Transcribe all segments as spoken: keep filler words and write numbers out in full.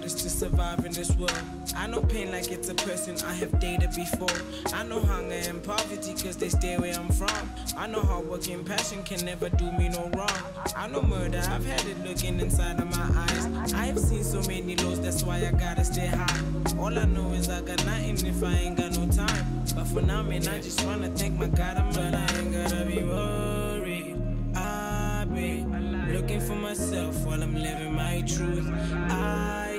hardest to survive in this world. I know pain like it's a person I have dated before. I know hunger and poverty cause they stay where I'm from. I know hard work and passion can never do me no wrong. I know murder, I've had it looking inside of my eyes. I have seen so many lows, that's why I gotta stay high. All I know is I got nothing if I ain't got no time. But for now, man, I just wanna thank my God I'm alive. I ain't gotta be worried. I be looking for myself while I'm living my truth. I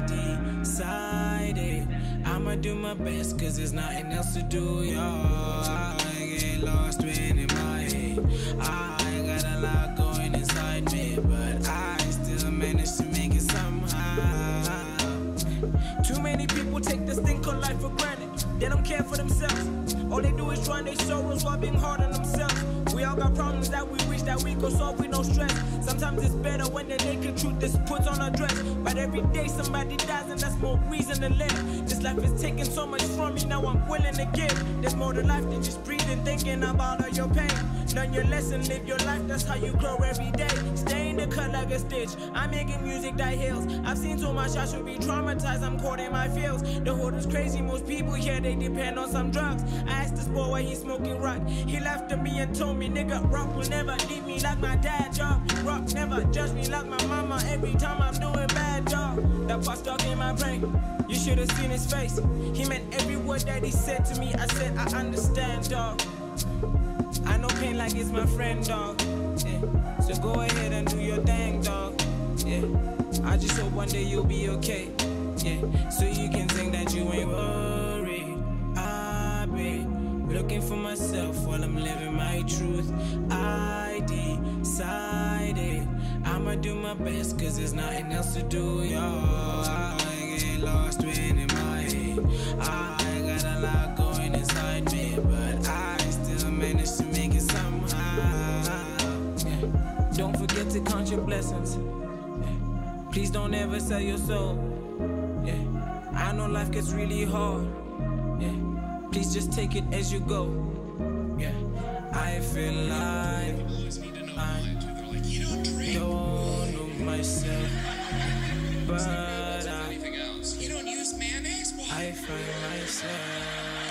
decided I'ma do my best cause there's nothing else to do, yo. I get lost when in my head. I got a lot going inside me, but I still manage to make it somehow. Too many people take this thing called life for granted. They don't care for themselves. All they do is drown their sorrows while being hard on themselves. We all got problems that we wish that we could solve with no stress. Sometimes it's better when the naked truth is put on a dress. But every day somebody dies and that's more reason to live. This life is taking so much from me, now I'm willing to give. There's more to life than just breathing, thinking about all your pain. Learn your lesson, live your life, that's how you grow every day. Stay in the cut like a stitch, I'm making music that heals. I've seen so much, I should be traumatized, I'm caught in my feels. The hood is crazy, most people here, they depend on some drugs. I asked this boy why he's smoking rock. He laughed at me and told me, nigga, rock will never leave me like my dad, y'all. Rock never judge me like my mama every time I'm doing bad, y'all. That part stuck in my brain, you should have seen his face. He meant every word that he said to me, I said, I understand, dog. I know pain like it's my friend, dog. Yeah. So go ahead and do your thing, dog. Yeah. I just hope one day you'll be okay. Yeah. So you can think that you ain't worried. I be looking for myself while I'm living my truth. I decided I'ma do my best cause there's nothing else to do, yo. I get lost when in my head. I got a lot going inside me, but I still manage to make it somehow. Yeah. Don't forget to count your blessings. Yeah. Please don't ever sell your soul. Yeah. I know life gets really hard. Yeah. Please just take it as you go. Yeah. I feel like I don't know myself, but I, I find myself.